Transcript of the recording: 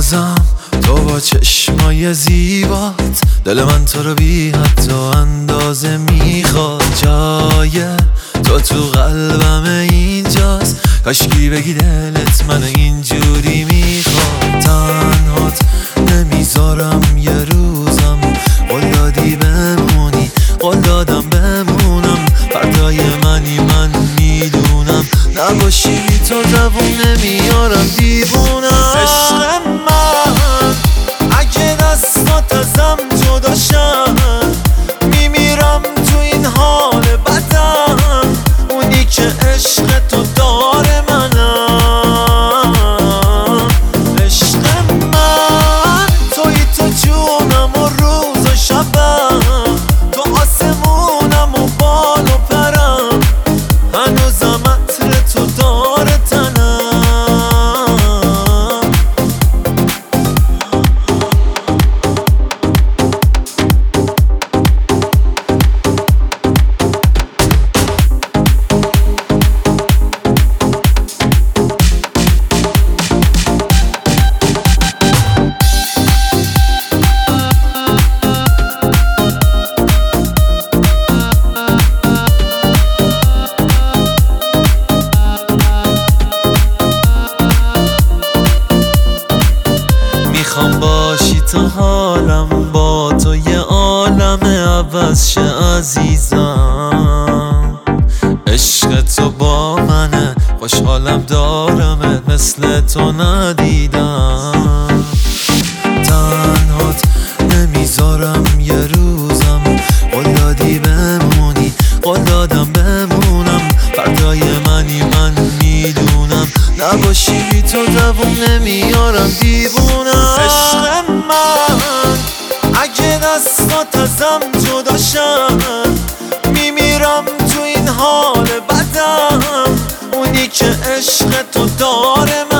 بازم تو با چشمای زیبات دل من تو رو بی حد و اندازه میخواد. جای تو قلبم اینجاست، کاشکی بگی دلت من اینجوری میخواد. تنهات نمیذارم یه روزم، قول دادی بمونی، قول دادم بمونم. فردای منی من میدونم، نباشی تو دوون نمیارم دیوونم. عشق من اگه دستات ازم جدا شن، میمیرم تو این حال بدم. اونی که عشق تو داره منم. عشق من توی تو جونم و روز و شبم، تو آسمونم و بال و پرم. هنوزم عطر تو داره تنم. میخوام باشی تا حالم با تو یه عالم عوض شه عزیزم. عشق تو با منه، خوشحالم دارمت، مثل تو ندیدم. تنهات نمیذارم یه روزم، قول دادی بمونی، قول دادم بمونم. فردای منی من میدونم، نباشی بی تو دوون نمیارم دیوونم. عشق من اگه دستات ازم جدا شن، میمیرم تو این حال بدم. اونی که عشق تو داره